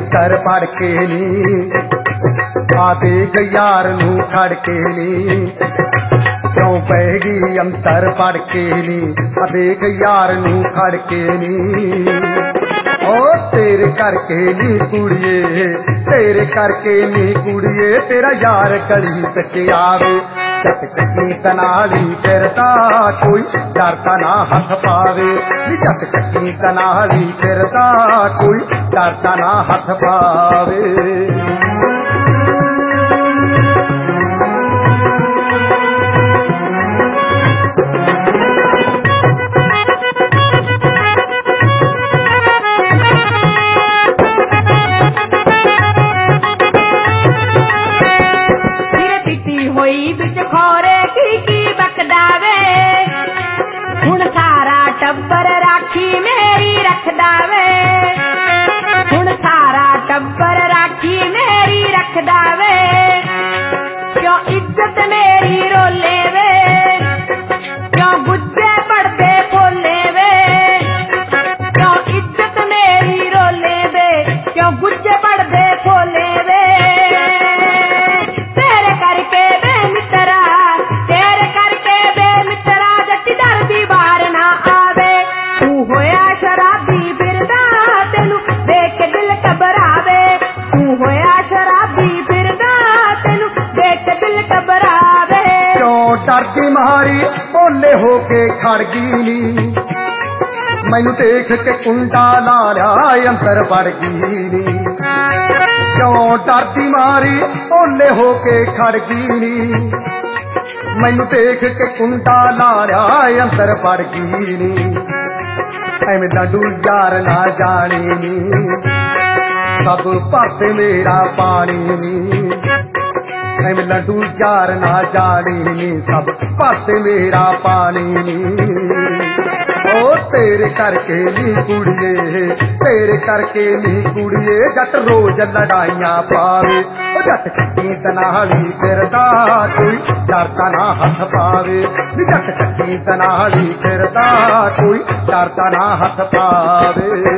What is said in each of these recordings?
अंतर पड़ के नी आ देख यार नू खड़ के नी क्यों पैगी अंतर पड़ के नी आ देख यार नू खड़ के नी ओ तेरे करके नी कुड़िए तेरे करके नी कुड़िए तेरा यार गली तक आवे चक चकी तनाली फिरता कोई डरता ना हथ पावे चक चकी तनाली फिरता कोई डरता ना हथ पावे टब्बर राखी मेरी रखदा वे हुण सारा टब्बर राखी मेरी रखदा वे क्यों इज्जत मेरी रोले वे क्यों गुज्जे पड़दे बोले वे क्यों इज्जत मेरी रोले वे क्यों गुज्जे पड़दे बोले वे तेरे करके बेमित्रा जट्टी डर दी बार ना होया शराबी फिरदा तेनू देख के दिल घबरावे तू होया शराबी फिरदा तेनू देख के दिल घबरावे क्यों डरदी मारी बोले होके खड़ गई नी मैनू देख के कुंडा ला लिया अंतर पड़ गई नी क्यों डरदी मारी बोले होके खड़ गई नी मैनू देख के कुंडा ला लिया अंतर पड़ गई नी एवं लड्डू यार ना जाने नी सब भरते मेरा पानी नी एवं लड्डू यार ना जाने नी सब भरते मेरा पानी नी ओ तेरे करके नी कुड़िए तेरे करके नी कुड़िए जट रोज लड़ाइयां पावे ओ जट चक्की तनाली फिरदा कोई डरता ना हथ पावे जट चक्की तनाली फिरदा कोई डरता ना हथ पावे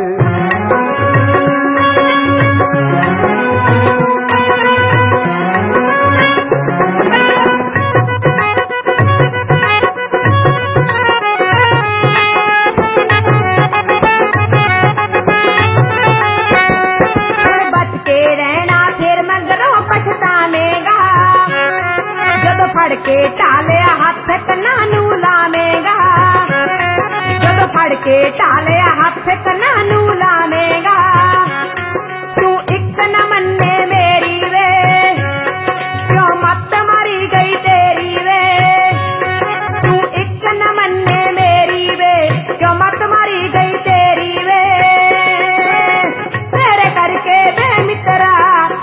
फड़ के टालिया हाथ कन्ना नू लावेगा जब फड़ के टालिया हाथ कन्ना नू लावेगा तू एक न मन्ने मेरी वे क्यों मत मारी गई तेरी वे तू एक न मन्ने मेरी वे क्यों मत मारी गई तेरी वे तेरे करके बेमित्रा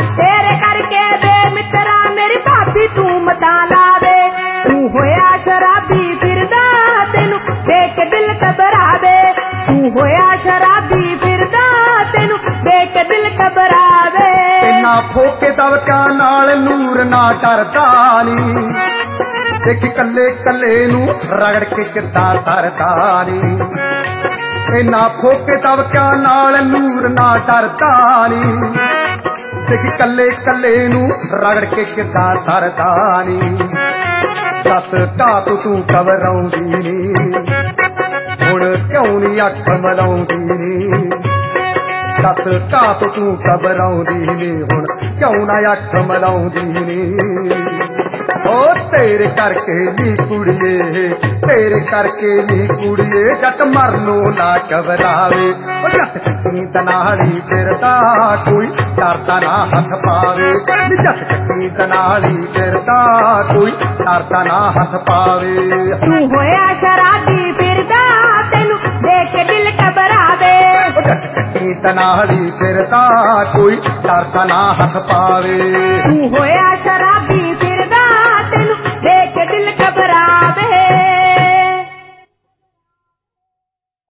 मेरी भाभी तू मता लावे तू होया शराबी फिरदा तेनू देख के दिल घबरावे तू होया शराबी फिरदा तेनू देख के दिल घबरावे ना फोके दवका नाल नूर ना डरदा नी देख कल्ले कल्ले नू रगड़ के किद्दां तरदा नी ना फोके दवका नाल नूर ना डरदा नी देख कल्ले कल्ले नू रगड़ के किद्दां तरदा नी दस ढात तू घबराउंदी नी हुण क्यों नी अख मलाउंदी नी दस ढात तू घबराउंदी नी हुण क्यों ना अख मलाउंदी नी ओ तेरे करके नी कुड़िए तेरे करके नी कुड़िए जट मरनो ना घबरावे ओ जट चक्की तनाली फिरदा कोई डरदा ना हथ पावे जट चक्की तनाली फिरदा कोई डरदा ना हथ पावे तू होया शराबी फिरदा तेनू देख के दिल घबरावे ओ जट चक्की तनाली फिरदा कोई डरदा ना हथ पावे तू होया शराबी